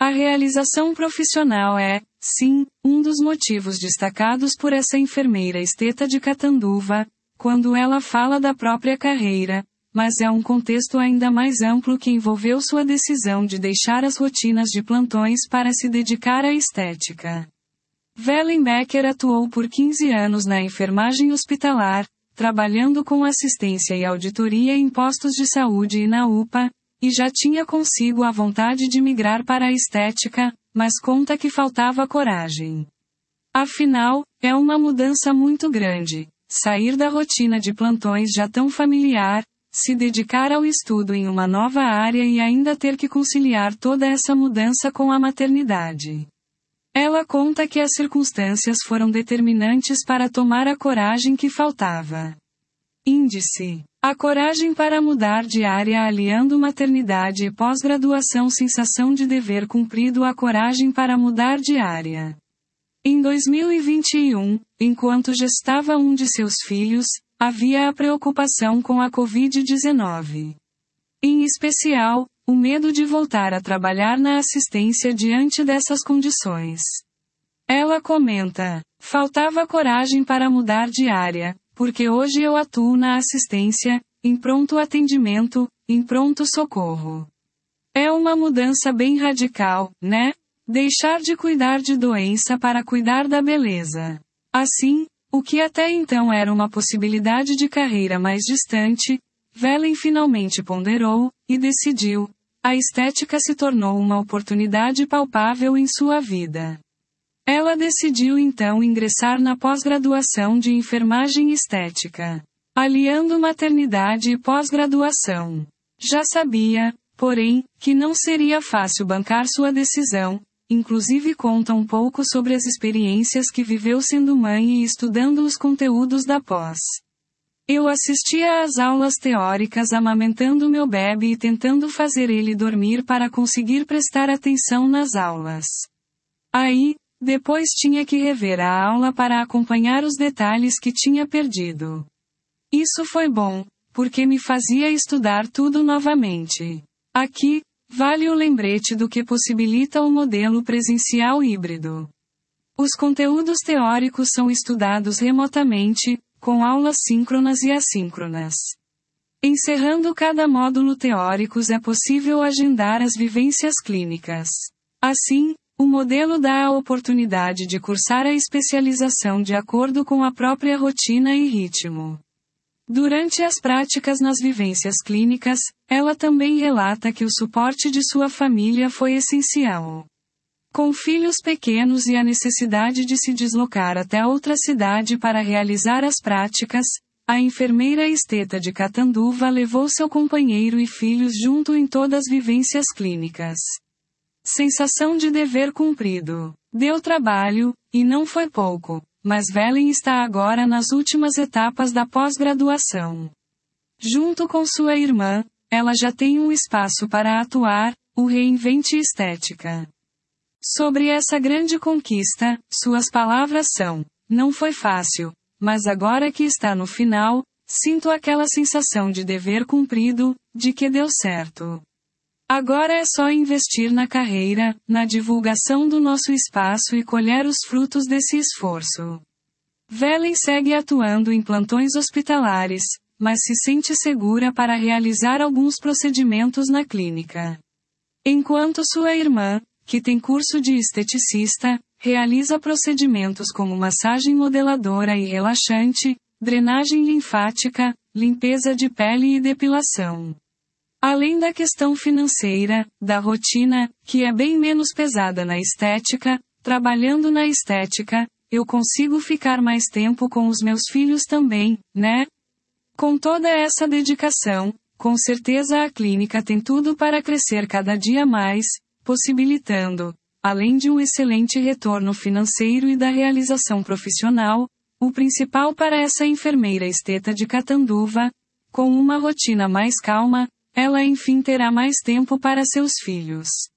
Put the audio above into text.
A realização profissional é, sim, um dos motivos destacados por essa enfermeira esteta de Catanduva, quando ela fala da própria carreira, mas é um contexto ainda mais amplo que envolveu sua decisão de deixar as rotinas de plantões para se dedicar à estética. Wellenbecker atuou por 15 anos na enfermagem hospitalar, trabalhando com assistência e auditoria em postos de saúde e na UPA, e já tinha consigo a vontade de migrar para a estética, mas conta que faltava coragem. Afinal, é uma mudança muito grande. Sair da rotina de plantões já tão familiar, se dedicar ao estudo em uma nova área e ainda ter que conciliar toda essa mudança com a maternidade. Ela conta que as circunstâncias foram determinantes para tomar a coragem que faltava. Índice: a coragem para mudar de área aliando maternidade e pós-graduação. Sensação de dever cumprido. A coragem para mudar de área. Em 2021, enquanto gestava um de seus filhos, havia a preocupação com a Covid-19. Em especial, o medo de voltar a trabalhar na assistência diante dessas condições. Ela comenta: faltava coragem para mudar de área, porque hoje eu atuo na assistência, em pronto atendimento, em pronto socorro. É uma mudança bem radical, né? Deixar de cuidar de doença para cuidar da beleza. Assim, o que até então era uma possibilidade de carreira mais distante, Wellen finalmente ponderou, e decidiu. A estética se tornou uma oportunidade palpável em sua vida. Ela decidiu então ingressar na pós-graduação de enfermagem estética, aliando maternidade e pós-graduação. Já sabia, porém, que não seria fácil bancar sua decisão, inclusive conta um pouco sobre as experiências que viveu sendo mãe e estudando os conteúdos da pós. Eu assistia às aulas teóricas amamentando meu bebê e tentando fazer ele dormir para conseguir prestar atenção nas aulas. Aí, depois tinha que rever a aula para acompanhar os detalhes que tinha perdido. Isso foi bom, porque me fazia estudar tudo novamente. Aqui, vale o lembrete do que possibilita o modelo presencial híbrido. Os conteúdos teóricos são estudados remotamente, com aulas síncronas e assíncronas. Encerrando cada módulo teórico, é possível agendar as vivências clínicas. Assim, o modelo dá a oportunidade de cursar a especialização de acordo com a própria rotina e ritmo. Durante as práticas nas vivências clínicas, ela também relata que o suporte de sua família foi essencial. Com filhos pequenos e a necessidade de se deslocar até outra cidade para realizar as práticas, a enfermeira esteta de Catanduva levou seu companheiro e filhos junto em todas as vivências clínicas. Sensação de dever cumprido. Deu trabalho, e não foi pouco, mas Wellen está agora nas últimas etapas da pós-graduação. Junto com sua irmã, ela já tem um espaço para atuar, o Reinvente Estética. Sobre essa grande conquista, suas palavras são: não foi fácil, mas agora que está no final, sinto aquela sensação de dever cumprido, de que deu certo. Agora é só investir na carreira, na divulgação do nosso espaço e colher os frutos desse esforço. Wellen segue atuando em plantões hospitalares, mas se sente segura para realizar alguns procedimentos na clínica. Enquanto sua irmã, que tem curso de esteticista, realiza procedimentos como massagem modeladora e relaxante, drenagem linfática, limpeza de pele e depilação. Além da questão financeira, da rotina, que é bem menos pesada na estética, trabalhando na estética, eu consigo ficar mais tempo com os meus filhos também, né? Com toda essa dedicação, com certeza a clínica tem tudo para crescer cada dia mais, possibilitando, além de um excelente retorno financeiro e da realização profissional, o principal para essa enfermeira esteta de Catanduva, com uma rotina mais calma, ela enfim terá mais tempo para seus filhos.